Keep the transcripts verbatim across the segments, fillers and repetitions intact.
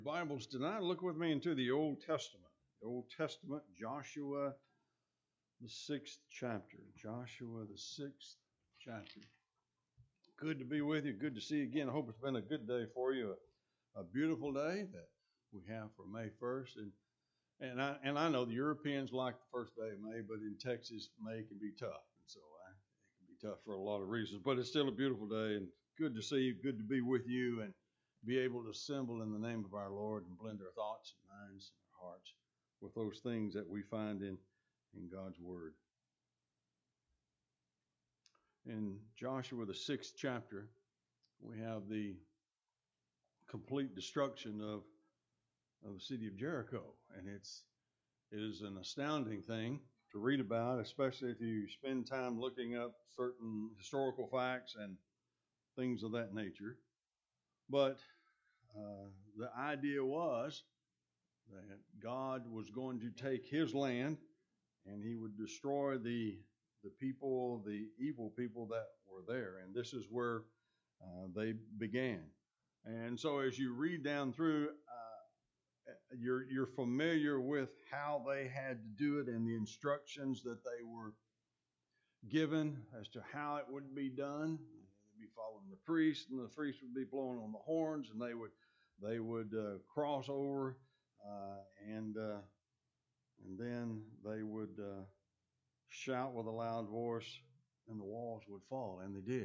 Bibles tonight, look with me into the Old Testament. The Old Testament, Joshua, the sixth chapter. Joshua, the sixth chapter. Good to be with you. Good to see you again. I hope it's been a good day for you. A, a beautiful day that we have for May first. And and I and I know the Europeans like the first day of May, but in Texas, May can be tough. And so I, it can be tough for a lot of reasons. But it's still a beautiful day and good to see you. Good to be with you and be able to assemble in the name of our Lord and blend our thoughts and minds and our hearts with those things that we find in, in God's Word. In Joshua, the sixth chapter, we have the complete destruction of, of the city of Jericho. And it's, it is an astounding thing to read about, especially if you spend time looking up certain historical facts and things of that nature. But uh, the idea was that God was going to take his land and he would destroy the the people, the evil people that were there. And this is where uh, they began. And so as you read down through, uh, you're, you're familiar with how they had to do it and the instructions that they were given as to how it would be done. They'd be following the priest, and the priest would be blowing on the horns, and they would they would uh, cross over, uh, and uh, and then they would uh, shout with a loud voice, and the walls would fall, and they did.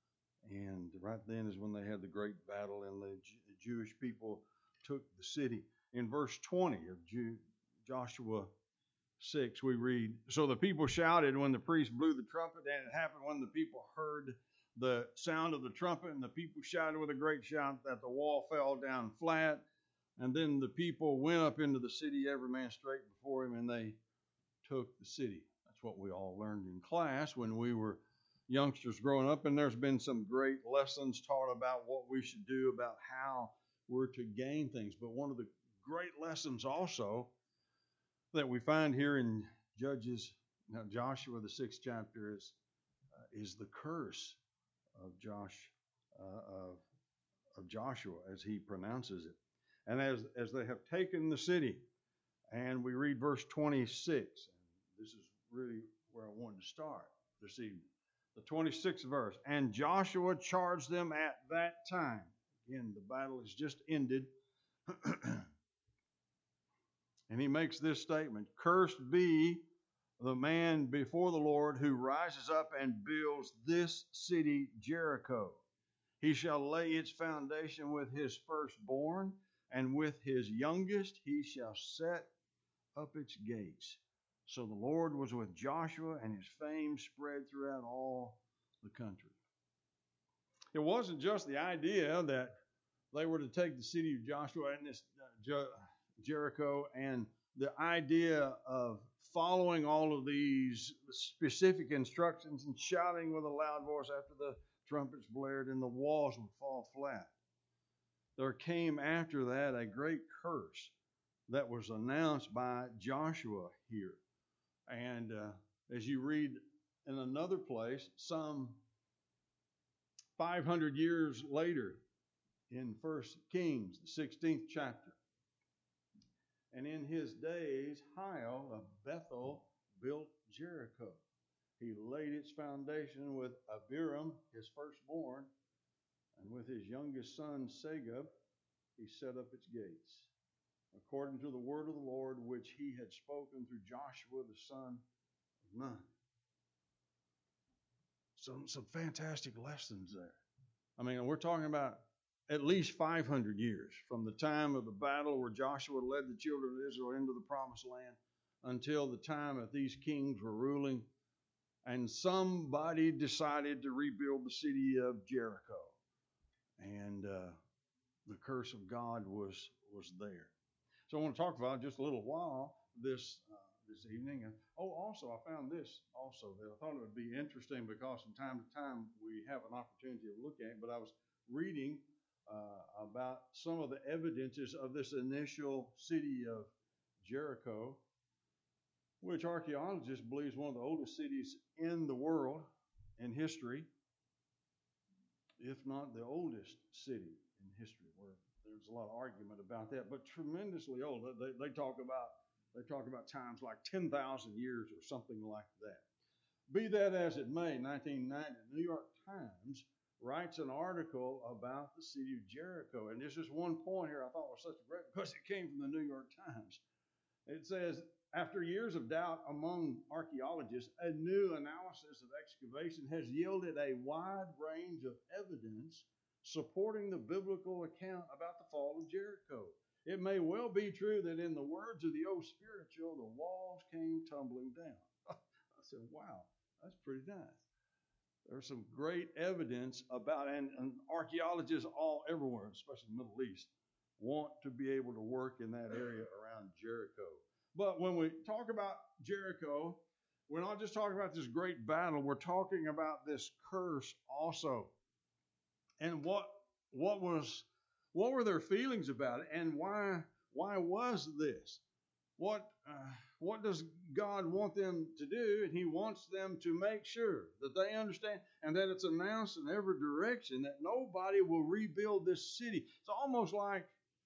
And right then is when they had the great battle, and the J- Jewish people took the city. In verse twenty of Ju- Joshua six, we read, "So the people shouted when the priest blew the trumpet, and it happened when the people heard the sound of the trumpet, and the people shouted with a great shout that the wall fell down flat. And then the people went up into the city, every man straight before him, and they took the city." That's what we all learned in class when we were youngsters growing up, and there's been some great lessons taught about what we should do, about how we're to gain things. But one of the great lessons also that we find here in Judges, now Joshua, the sixth chapter, is uh, is the curse of Josh uh, of of Joshua, as he pronounces it. And as as they have taken the city, and we read verse twenty-six, and this is really where I wanted to start this evening. The twenty-sixth verse, "And Joshua charged them at that time." Again, the battle has just ended. And he makes this statement, "Cursed be the man before the Lord who rises up and builds this city Jericho. He shall lay its foundation with his firstborn, and with his youngest he shall set up its gates." So the Lord was with Joshua, and his fame spread throughout all the country. It wasn't just the idea that they were to take the city of Joshua and this uh, Jericho, and the idea of following all of these specific instructions and shouting with a loud voice after the trumpets blared and the walls would fall flat. There came after that a great curse that was announced by Joshua here. And uh, as you read in another place, some five hundred years later, in First Kings, the sixteenth chapter, "And in his days, Hiel of Bethel built Jericho. He laid its foundation with Abiram, his firstborn, and with his youngest son, Segub, he set up its gates, according to the word of the Lord, which he had spoken through Joshua, the son of Nun." Some, some fantastic lessons there. I mean, we're talking about at least five hundred years from the time of the battle where Joshua led the children of Israel into the promised land until the time that these kings were ruling, and somebody decided to rebuild the city of Jericho. And uh, the curse of God was was there. So I want to talk about just a little while this uh, this evening. And oh, also I found this also that I thought it would be interesting because from time to time we have an opportunity to look at it. But I was reading uh, about some of the evidences of this initial city of Jericho, which archaeologists believe is one of the oldest cities in the world in history, if not the oldest city in history, where there's a lot of argument about that, but tremendously old. They, they talk about they talk about times like ten thousand years or something like that. Be that as it may, nineteen ninety, the New York Times writes an article about the city of Jericho. And this is one point here I thought was such a great, because it came from the New York Times. It says, after years of doubt among archaeologists, a new analysis of excavation has yielded a wide range of evidence supporting the biblical account about the fall of Jericho. It may well be true that in the words of the old spiritual, the walls came tumbling down. I said, wow, that's pretty nice. There's some great evidence about, and, and archaeologists all everywhere, especially the Middle East, want to be able to work in that area around Jericho. But when we talk about Jericho, we're not just talking about this great battle, we're talking about this curse also. And what what was what were their feelings about it, and why why was this? What uh, what does God want them to do? And He wants them to make sure that they understand and that it's announced in every direction that nobody will rebuild this city. It's almost like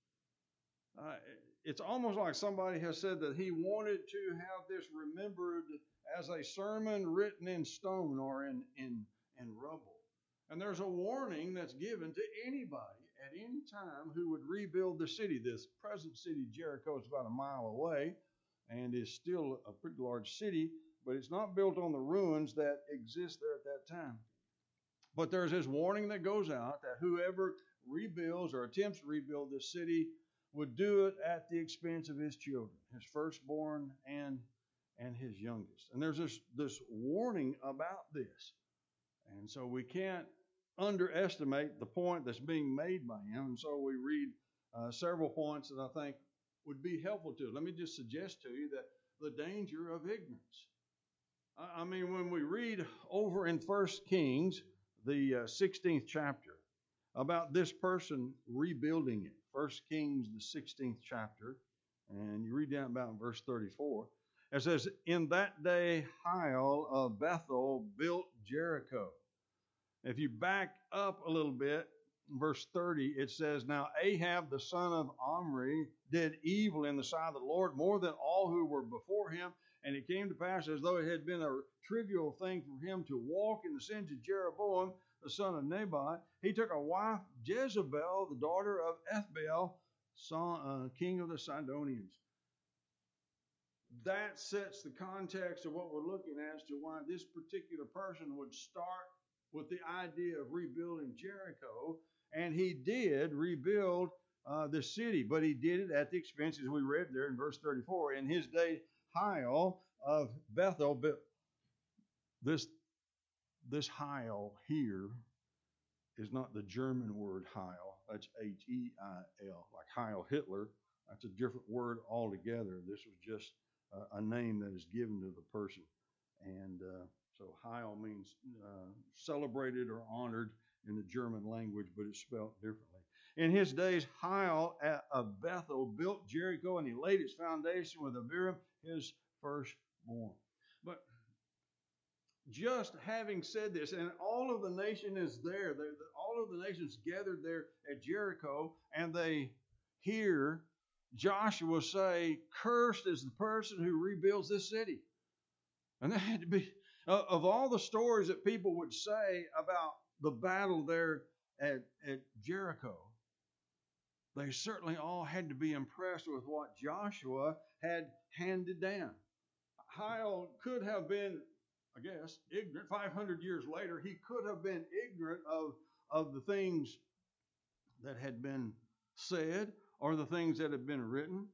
uh, it's almost like somebody has said that he wanted to have this remembered as a sermon written in stone or in in, in rubble. And there's a warning that's given to anybody at any time who would rebuild the city. This present city, Jericho, is about a mile away and is still a pretty large city, but it's not built on the ruins that exist there at that time. But there's this warning that goes out that whoever rebuilds or attempts to rebuild this city would do it at the expense of his children, his firstborn and, and his youngest. And there's this, this warning about this. And so we can't underestimate the point that's being made by him. And so we read uh, several points that I think would be helpful to us. Let me just suggest to you that the danger of ignorance. I, I mean, when we read over in First Kings, the uh, sixteenth chapter, about this person rebuilding it. First Kings, the sixteenth chapter, and you read down about in verse thirty-four. It says, in that day, Hiel of Bethel built Jericho. If you back up a little bit, verse thirty, it says, now Ahab, the son of Omri, did evil in the sight of the Lord more than all who were before him. And it came to pass as though it had been a trivial thing for him to walk in the sins of Jeroboam, the son of Nebat. He took a wife, Jezebel, the daughter of Ethbaal, son, uh, king of the Sidonians. That sets the context of what we're looking at as to why this particular person would start with the idea of rebuilding Jericho. And he did rebuild uh, the city, but he did it at the expense, as we read there in verse thirty-four. In his day, Hiel of Bethel built. This, this Hiel here is not the German word Heil. That's H E I L, like Heil Hitler. That's a different word altogether. This was just uh, a name that is given to the person. And uh, so Heil means uh, celebrated or honored in the German language, but it's spelled differently. In his days, Hiel of Bethel built Jericho, and he laid its foundation with Abiram, his firstborn. But just having said this, and all of the nation is there, all of the nations gathered there at Jericho, and they hear Joshua say, cursed is the person who rebuilds this city. And that had to be, uh, of all the stories that people would say about the battle there at, at Jericho, they certainly all had to be impressed with what Joshua had handed down. Hiel could have been, I guess, ignorant. five hundred years later, he could have been ignorant of, of the things that had been said or the things that had been written.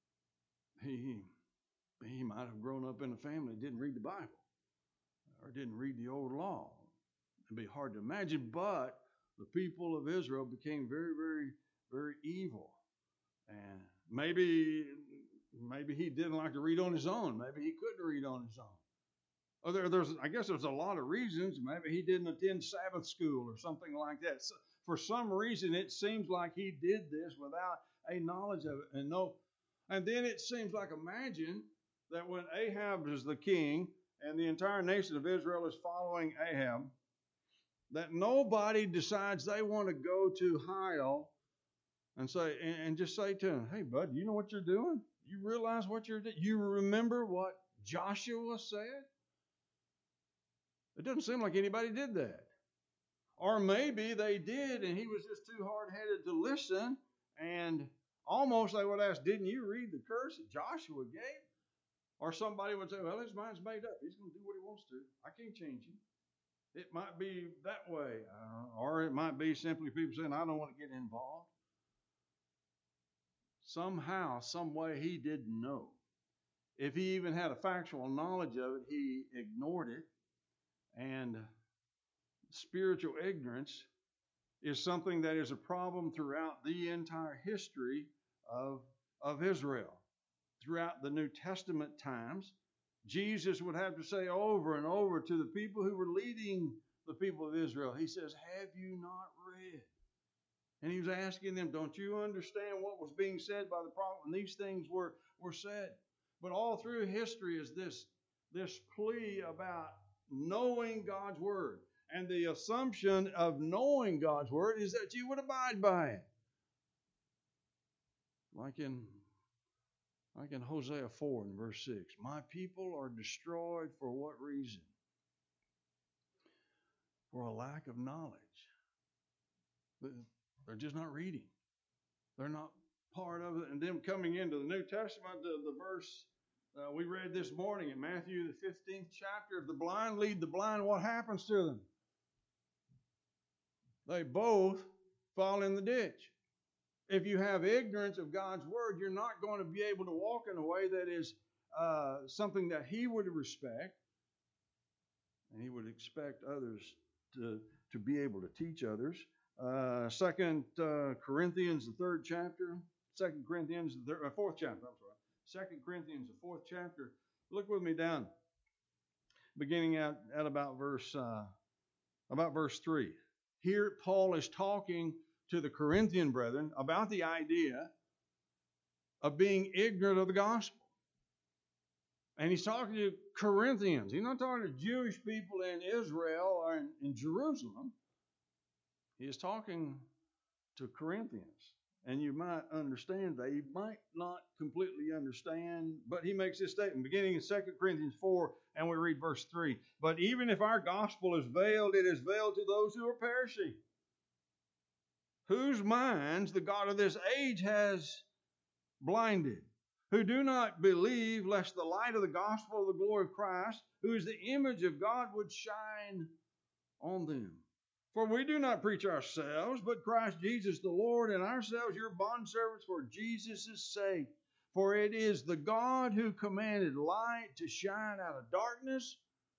He, he might have grown up in a family that didn't read the Bible or didn't read the old law. It'd be hard to imagine, but the people of Israel became very, very, very evil. And maybe, maybe he didn't like to read on his own. Maybe he couldn't read on his own. Oh, there, there's, I guess there's a lot of reasons. Maybe he didn't attend Sabbath school or something like that. So for some reason, it seems like he did this without a knowledge of it. And no, and then it seems like, imagine that when Ahab is the king and the entire nation of Israel is following Ahab, that nobody decides they want to go to Hiel and say, and, and just say to him, hey, bud, you know what you're doing? You realize what you're doing? You remember what Joshua said? It doesn't seem like anybody did that. Or maybe they did, and he was just too hard-headed to listen, and almost they would ask, didn't you read the curse that Joshua gave? Or somebody would say, well, his mind's made up. He's going to do what he wants to. I can't change him. It might be that way. Uh, or it might be simply people saying, I don't want to get involved. Somehow, some way, he didn't know. If he even had a factual knowledge of it, he ignored it. And spiritual ignorance is something that is a problem throughout the entire history of, of Israel. Throughout the New Testament times, Jesus would have to say over and over to the people who were leading the people of Israel, he says, have you not read? And he was asking them, don't you understand what was being said by the prophet when these things were, were said? But all through history is this, this plea about knowing God's Word. And the assumption of knowing God's Word is that you would abide by it. Like in, like in Hosea four and verse six. My people are destroyed for what reason? For a lack of knowledge. They're just not reading. They're not part of it. And them coming into the New Testament, the, the verse uh, we read this morning in Matthew the fifteenth chapter, if the blind lead the blind, what happens to them? They both fall in the ditch. If you have ignorance of God's Word, you're not going to be able to walk in a way that is uh, something that He would respect. And He would expect others to, to be able to teach others. Uh, Second uh, Corinthians, the third chapter. Second Corinthians, the third, uh, fourth chapter, I'm sorry. Second Corinthians, the fourth chapter. Look with me down. Beginning at, at about verse uh, about verse three. Here Paul is talking to the Corinthian brethren about the idea of being ignorant of the gospel. And he's talking to Corinthians. He's not talking to Jewish people in Israel or in, in Jerusalem. He is talking to Corinthians. And you might understand, they might not completely understand, but he makes this statement beginning in Second Corinthians four, and we read verse three. But even if our gospel is veiled, it is veiled to those who are perishing, whose minds the God of this age has blinded, who do not believe lest the light of the gospel of the glory of Christ, who is the image of God, would shine on them. For we do not preach ourselves, but Christ Jesus the Lord, and ourselves your bondservants for Jesus' sake. For it is the God who commanded light to shine out of darkness,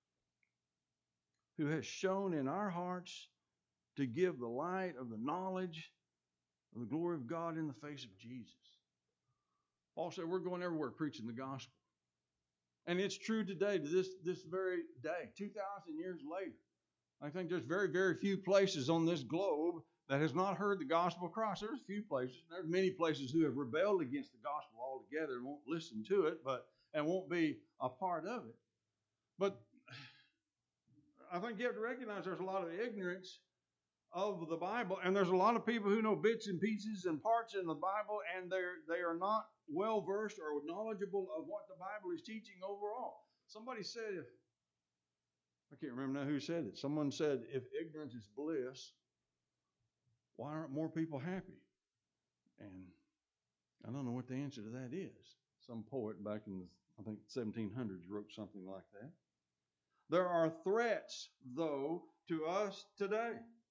who has shone in our hearts to give the light of the knowledge of the glory of God in the face of Jesus. Paul said we're going everywhere preaching the gospel. And it's true today, to this, this very day, two thousand years later. I think there's very, very few places on this globe that has not heard the gospel of Christ. There's a few places. There's many places who have rebelled against the gospel altogether and won't listen to it, but and won't be a part of it. But I think you have to recognize there's a lot of ignorance of the Bible, and there's a lot of people who know bits and pieces and parts in the Bible, and they're they are not well versed or knowledgeable of what the Bible is teaching overall. Somebody said, if I can't remember now who said it. Someone said, if ignorance is bliss, why aren't more people happy? And I don't know what the answer to that is. Some poet back in the, I think, seventeen hundreds wrote something like that. There are threats, though, to us today.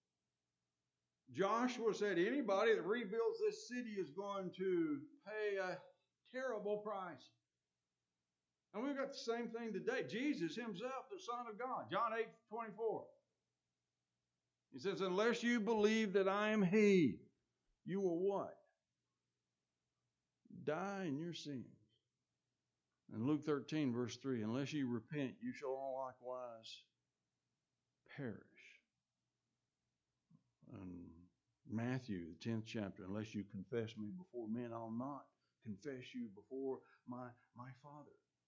Joshua said anybody that rebuilds this city is going to pay a terrible price. And we've got the same thing today. Jesus himself, the Son of God, John eight twenty-four. He says, unless you believe that I am He, you will what? Die in your sins. And Luke thirteen, verse three, unless you repent, you shall all likewise perish. And Matthew, the tenth chapter, unless you confess me before men, I'll not confess you before my, my Father.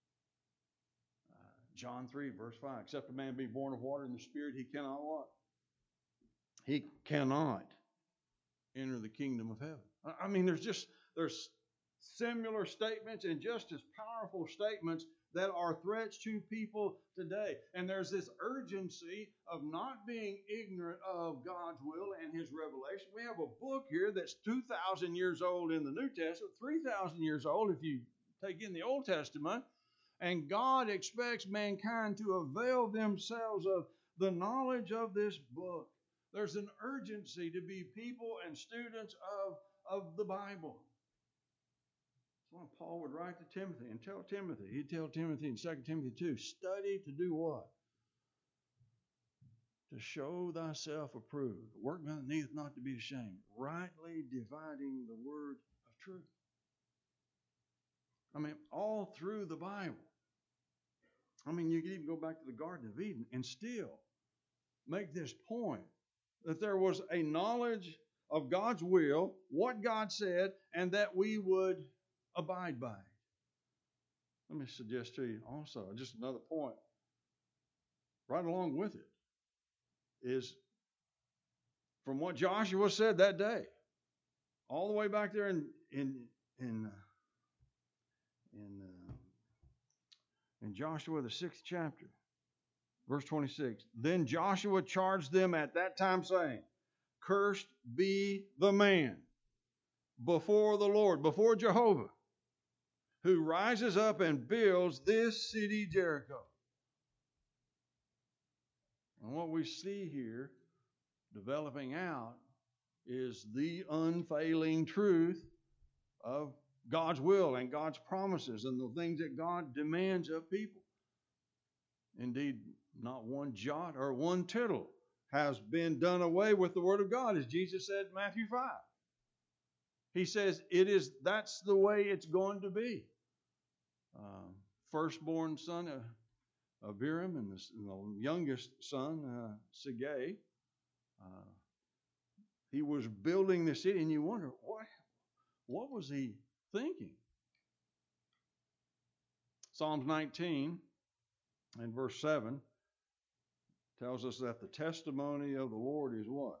John three, verse five, except a man be born of water and the Spirit, he cannot what? He cannot enter the kingdom of heaven. I mean, there's just, there's similar statements and just as powerful statements that are threats to people today. And there's this urgency of not being ignorant of God's will and His revelation. We have a book here that's two thousand years old in the New Testament, three thousand years old if you take in the Old Testament. And God expects mankind to avail themselves of the knowledge of this book. There's an urgency to be people and students of, of the Bible. That's why Paul would write to Timothy and tell Timothy. He'd tell Timothy in Second Timothy two, study to do what? To show thyself approved. A workman that needeth not to be ashamed. Rightly dividing the word of truth. I mean, all through the Bible. I mean, you can even go back to the Garden of Eden and still make this point that there was a knowledge of God's will, what God said, and that we would abide by it. Let me suggest to you also, just another point, right along with it, is from what Joshua said that day, all the way back there in in in in, uh, in Joshua the sixth chapter, verse twenty-six. Then Joshua charged them at that time, saying, "Cursed be the man before the Lord, before Jehovah, who rises up and builds this city Jericho." And what we see here developing out is the unfailing truth of God's will and God's promises and the things that God demands of people. Indeed, not one jot or one tittle has been done away with the Word of God, as Jesus said in Matthew five. He says it is, that's the way it's going to be. Uh, firstborn son of, of Abiram and the, and the youngest son, uh, Segei, uh, he was building the city, and you wonder, what, what was he thinking? Psalms nineteen and verse seven tells us that the testimony of the Lord is what?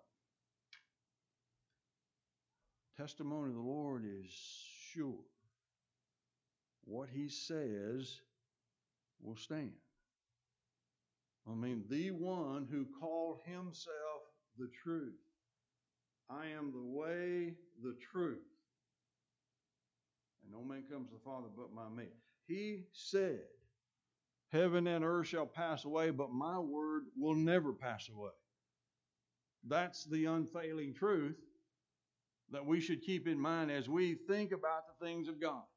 Testimony of the Lord is sure. What He says will stand. I mean, the one who called Himself the truth. I am the way, the truth. And no man comes to the Father but by me. He said, heaven and earth shall pass away, but my word will never pass away. That's the unfailing truth that we should keep in mind as we think about the things of God.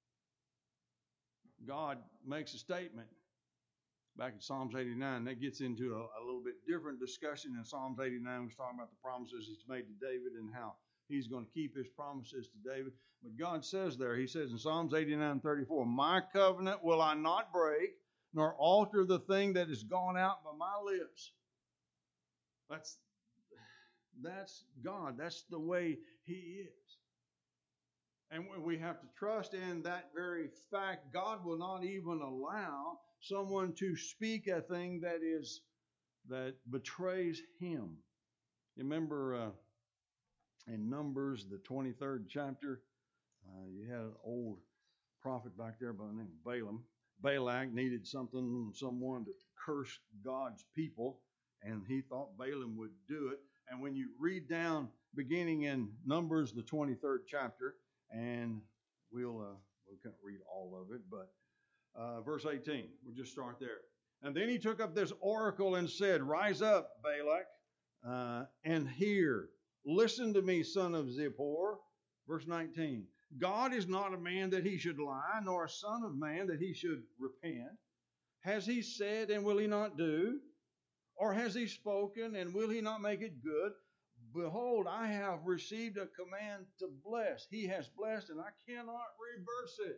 God makes a statement back in Psalms eighty-nine. That gets into a, a little bit different discussion in Psalms eighty-nine. He's talking about the promises He's made to David and how He's going to keep His promises to David. But God says there, He says in Psalms eighty-nine thirty-four, my covenant will I not break, nor alter the thing that has gone out by my lips. That's, that's God. That's the way He is. And we have to trust in that very fact. God will not even allow someone to speak a thing that is that betrays Him. You remember uh, in Numbers, the twenty-third chapter, uh, you had an old prophet back there by the name of Balaam. Balak needed something, someone to curse God's people, and he thought Balaam would do it. And when you read down, beginning in Numbers, the twenty-third chapter, and we'll uh, we can't read all of it, but uh, verse eighteen, we'll just start there. And then he took up this oracle and said, rise up, Balak, uh, and hear. Listen to me, son of Zippor. Verse nineteen. God is not a man that He should lie, nor a son of man that He should repent. Has He said, and will He not do? Or has He spoken, and will He not make it good? Behold, I have received a command to bless. He has blessed, and I cannot reverse it.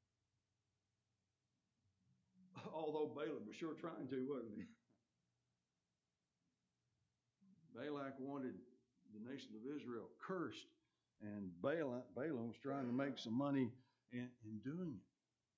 Although Balaam was sure trying to, wasn't he? Balak wanted the nation of Israel cursed, and Balaam, Balaam was trying to make some money in, in doing it.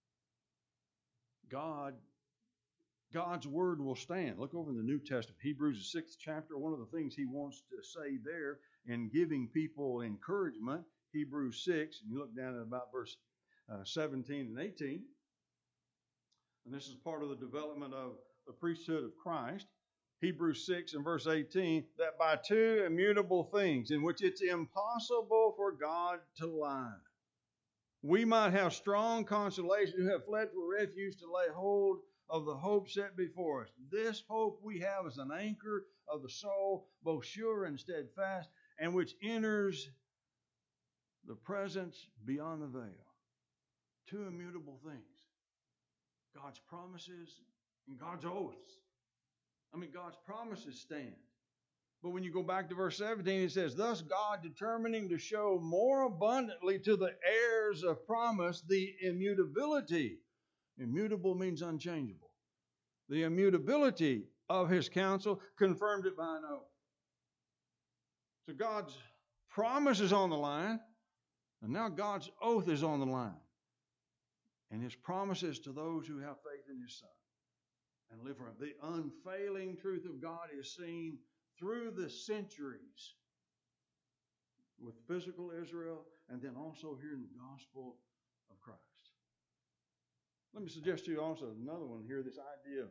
God, God's word will stand. Look over in the New Testament, Hebrews the sixth chapter. One of the things he wants to say there in giving people encouragement Hebrews six, and you look down at about verse uh, seventeen and eighteen. And this is part of the development of the priesthood of Christ. Hebrews six and verse eighteen, that by two immutable things in which it's impossible for God to lie, we might have strong consolation who have fled for refuge to lay hold of the hope set before us. This hope we have is an anchor of the soul, both sure and steadfast, and which enters the presence beyond the veil. Two immutable things. God's promises and God's oaths. I mean, God's promises stand. But when you go back to verse seventeen, it says, thus God determining to show more abundantly to the heirs of promise the immutability. Immutable means unchangeable. The immutability of his counsel, confirmed it by an oath. So God's promise is on the line, and now God's oath is on the line. And his promises to those who have faith in his Son and live for him. The unfailing truth of God is seen through the centuries with physical Israel and then also here in the gospel of Christ. Let me suggest to you also another one here, this idea,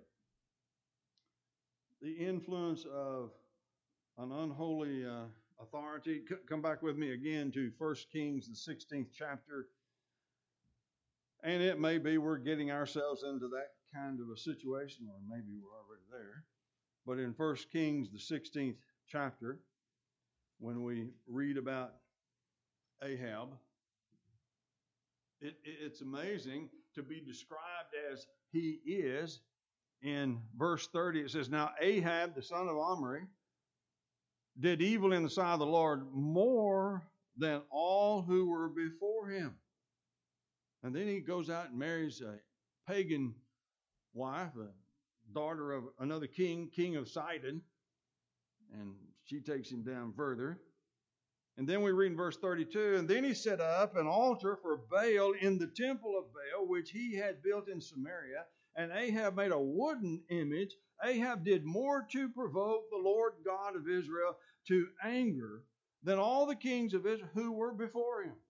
the influence of an unholy uh, authority. C- come back with me again to First Kings, the sixteenth chapter. And it may be we're getting ourselves into that kind of a situation, or maybe we're already there. But in First Kings, the sixteenth chapter, when we read about Ahab, it, it, it's amazing to be described as he is. In verse thirty, it says, now Ahab, the son of Omri, did evil in the sight of the Lord more than all who were before him. And then he goes out and marries a pagan wife, a daughter of another king, king of Sidon. And she takes him down further. And then we read in verse thirty-two, and then he set up an altar for Baal in the temple of Baal, which he had built in Samaria. And Ahab made a wooden image. Ahab did more to provoke the Lord God of Israel to anger than all the kings of Israel who were before him.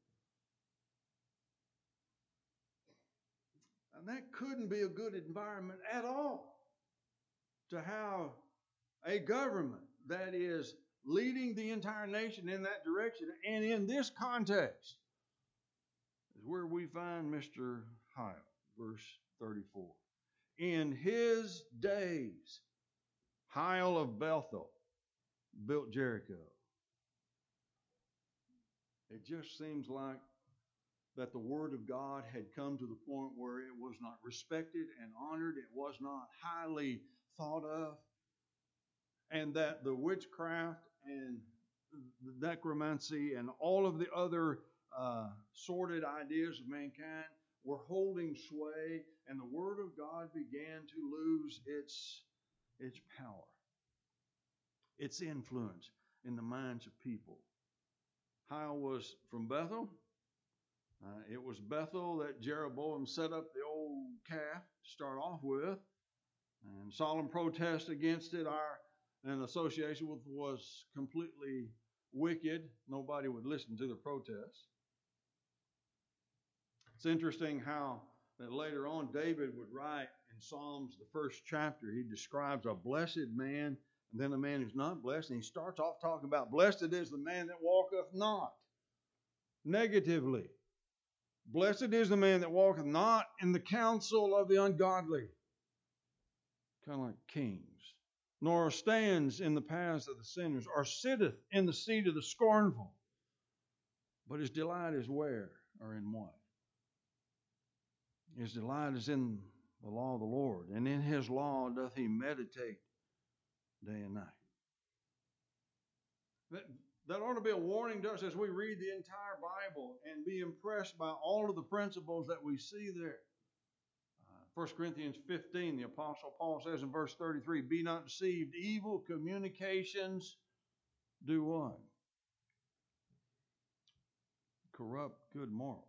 And that couldn't be a good environment at all to have a government that is leading the entire nation in that direction. And in this context is where we find Mister Hiel, verse thirty-four. In his days, Hiel of Bethel built Jericho. It just seems like that the word of God had come to the point where it was not respected and honored. It was not highly thought of. And that the witchcraft and the necromancy and all of the other uh, sordid ideas of mankind were holding sway, and the word of God began to lose its, its power, its influence in the minds of people. Hiel was from Bethel. Uh, it was Bethel that Jeroboam set up the old calf to start off with. And solemn protest against it, our and association with was completely wicked. Nobody would listen to the protests. It's interesting how that later on David would write in Psalms, the first chapter, he describes a blessed man and then a man who's not blessed. And he starts off talking about blessed is the man that walketh not negatively. Blessed is the man that walketh not in the counsel of the ungodly, kind of like kings, nor stands in the paths of the sinners, or sitteth in the seat of the scornful. But his delight is where, or in what? His delight is in the law of the Lord, and in his law doth he meditate day and night. That, that ought to be a warning to us as we read the entire Bible and be impressed by all of the principles that we see there. Uh, First Corinthians fifteen, the Apostle Paul says in verse thirty-three, be not deceived, evil communications do what? Corrupt good morals.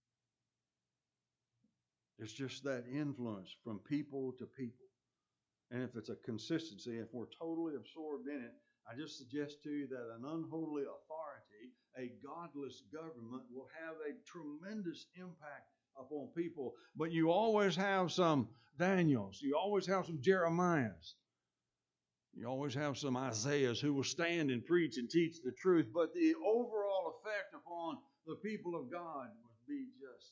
It's just that influence from people to people. And if it's a consistency, if we're totally absorbed in it, I just suggest to you that an unholy authority a godless government will have a tremendous impact upon people. But you always have some Daniels. You always have some Jeremiahs. You always have some Isaiahs who will stand and preach and teach the truth. But the overall effect upon the people of God would be just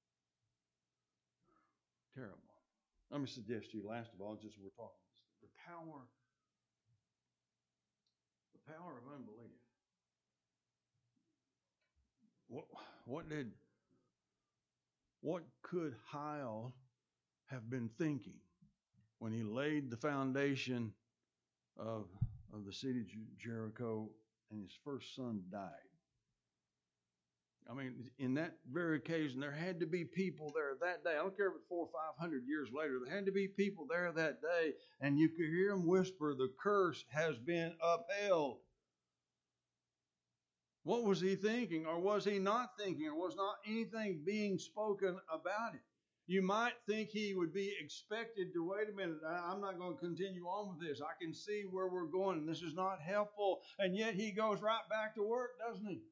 terrible. Let me suggest to you, last of all, just we're talking the power, the power of unbelief. What, what did, what could Hiel have been thinking when he laid the foundation of, of the city of Jericho and his first son died? I mean, in that very occasion, there had to be people there that day. I don't care if it's four or five hundred years later. There had to be people there that day, and you could hear them whisper, "The curse has been upheld." What was he thinking, or was he not thinking, or was not anything being spoken about it? You might think he would be expected to, wait a minute, I'm not going to continue on with this. I can see where we're going, and this is not helpful. And yet he goes right back to work, doesn't he?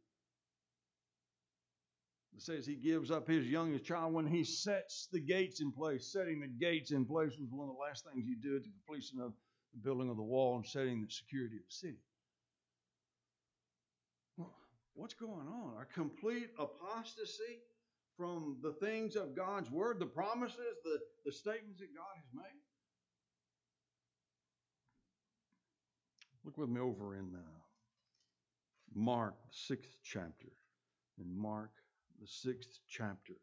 It says he gives up his youngest child when he sets the gates in place. Setting the gates in place was one of the last things you do at the completion of the building of the wall and setting the security of the city. Well, what's going on? A complete apostasy from the things of God's Word, the promises, the, the statements that God has made. Look with me over in uh, Mark, the sixth chapter. In Mark, the sixth chapter.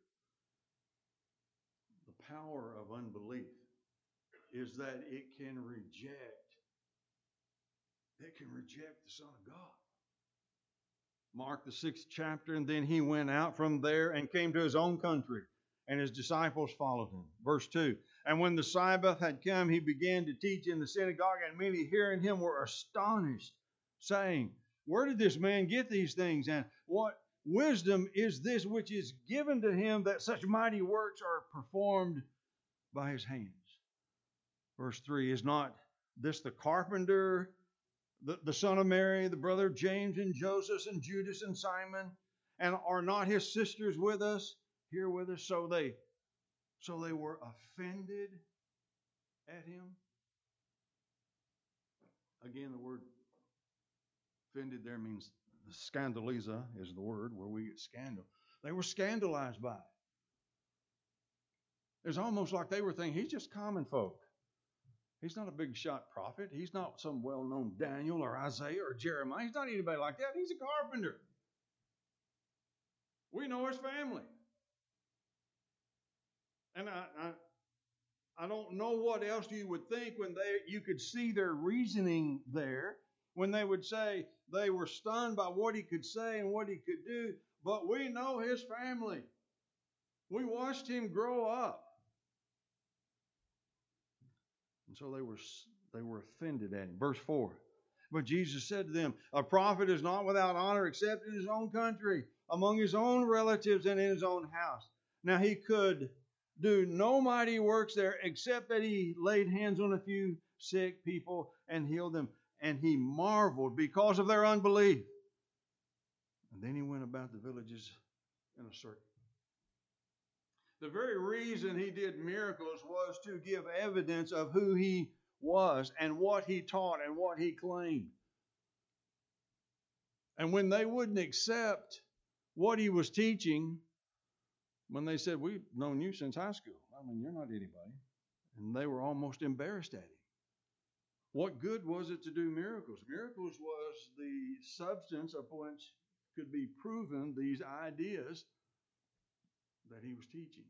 The power of unbelief is that it can reject, it can reject the Son of God. Mark, the sixth chapter, and then he went out from there and came to his own country, and his disciples followed him. Verse two, and when the Sabbath had come, he began to teach in the synagogue, and many hearing him were astonished, saying, where did this man get these things, and what wisdom is this which is given to him that such mighty works are performed by his hands? Verse three, is not this the carpenter, the, the son of Mary, the brother of James and Joseph and Judas and Simon, and are not his sisters with us, here with us? So they, so they were offended at him. Again, the word offended there means scandaliza is the word where we get scandal. They were scandalized by it. It's almost like they were thinking, he's just common folk. He's not a big shot prophet. He's not some well-known Daniel or Isaiah or Jeremiah. He's not anybody like that. He's a carpenter. We know his family. And I, I, I don't know what else you would think when they you could see their reasoning there, when they would say they were stunned by what he could say and what he could do. But we know his family. We watched him grow up. And so they were they were offended at him. Verse four. But Jesus said to them, a prophet is not without honor except in his own country, among his own relatives, and in his own house. Now he could do no mighty works there except that he laid hands on a few sick people and healed them. And he marveled because of their unbelief. And then he went about the villages in a circle. The very reason he did miracles was to give evidence of who he was and what he taught and what he claimed. And when they wouldn't accept what he was teaching, when they said, we've known you since high school. I mean, you're not anybody. And they were almost embarrassed at him. What good was it to do miracles? Miracles was the substance of which could be proven these ideas that he was teaching.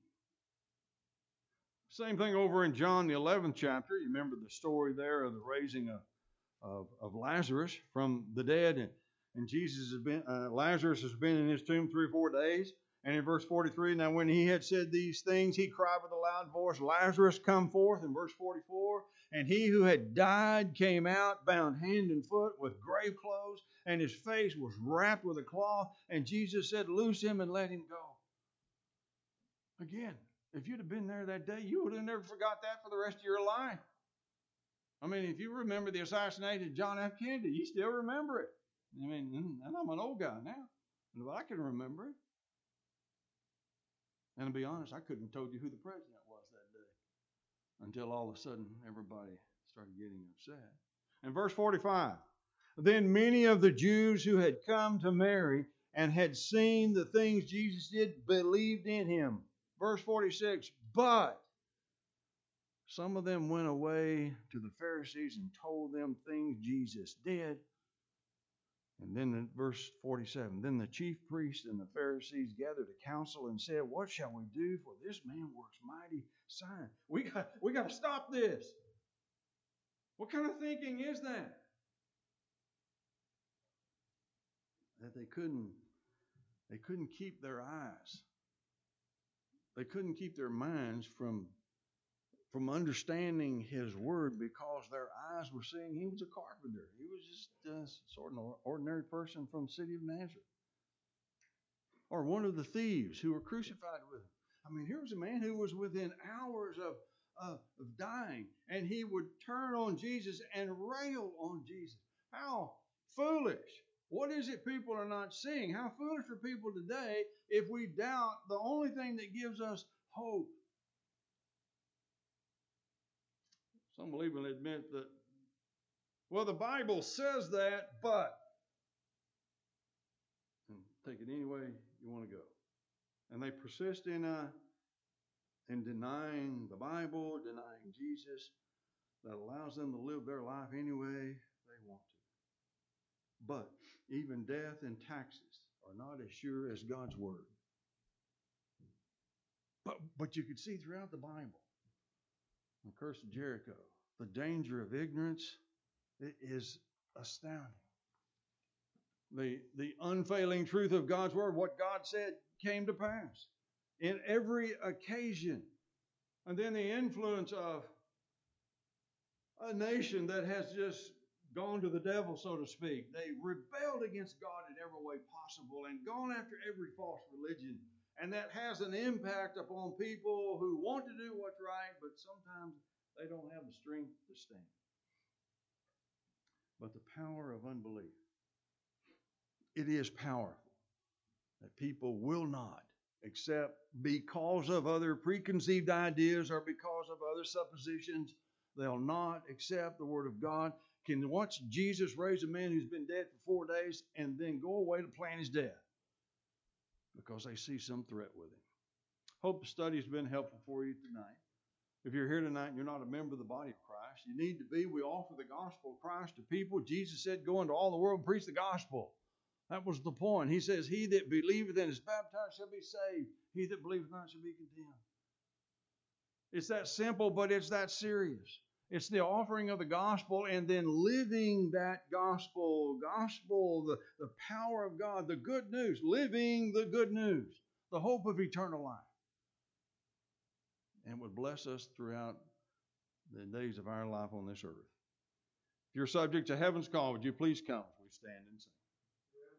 Same thing over in John, the eleventh chapter. You remember the story there of the raising of, of, of Lazarus from the dead. And, and Jesus has been, uh, Lazarus has been in his tomb three or four days. And in verse forty-three, now when he had said these things, he cried with a loud voice, Lazarus, come forth. In verse forty-four, and he who had died came out, bound hand and foot with grave clothes, and his face was wrapped with a cloth. And Jesus said, loose him and let him go. Again, if you'd have been there that day, you would have never forgot that for the rest of your life. I mean, if you remember the assassination of John F. Kennedy, you still remember it. I mean, and I'm an old guy now, but I can remember it. And to be honest, I couldn't have told you who the president was that day until all of a sudden everybody started getting upset. In verse forty-five, then many of the Jews who had come to Mary and had seen the things Jesus did believed in him. Verse forty-six, but some of them went away to the Pharisees and told them things Jesus did. And then in verse forty-seven, then the chief priests and the Pharisees gathered a council and said, what shall we do? For this man works mighty signs. We got, we got to stop this. What kind of thinking is that? That they couldn't, they couldn't keep their eyes. They couldn't keep their minds from, from understanding his word because their eyes were seeing he was a carpenter. He was just a sort of an ordinary person from the city of Nazareth. Or one of the thieves who were crucified with him. I mean, here was a man who was within hours of, uh, of dying, and he would turn on Jesus and rail on Jesus. How foolish. What is it people are not seeing? How foolish are people today if we doubt the only thing that gives us hope? Some will even admit that, well, the Bible says that, but and take it any way you want to go. And they persist in uh, in denying the Bible, denying Jesus, that allows them to live their life any way they want to. But even death and taxes are not as sure as God's word. But, but you could see throughout the Bible, the curse of Jericho, the danger of ignorance, it is astounding. The, the unfailing truth of God's word, what God said, came to pass in every occasion. And then the influence of a nation that has just gone to the devil, so to speak. They rebelled against God in every way possible and gone after every false religion. And that has an impact upon people who want to do what's right, but sometimes they don't have the strength to stand. But the power of unbelief, it is powerful that people will not accept because of other preconceived ideas or because of other suppositions. They'll not accept the word of God. Can watch Jesus raise a man who's been dead for four days and then go away to plan his death because they see some threat with him. Hope the study has been helpful for you tonight. If you're here tonight and you're not a member of the body of Christ, you need to be. We offer the gospel of Christ to people. Jesus said, go into all the world and preach the gospel. That was the point. He says, he that believeth and is baptized shall be saved. He that believeth not shall be condemned. It's that simple, but it's that serious. It's the offering of the gospel and then living that gospel, gospel, the, the power of God, the good news, living the good news, the hope of eternal life. And would bless us throughout the days of our life on this earth. If you're subject to heaven's call, would you please come as we stand and sing?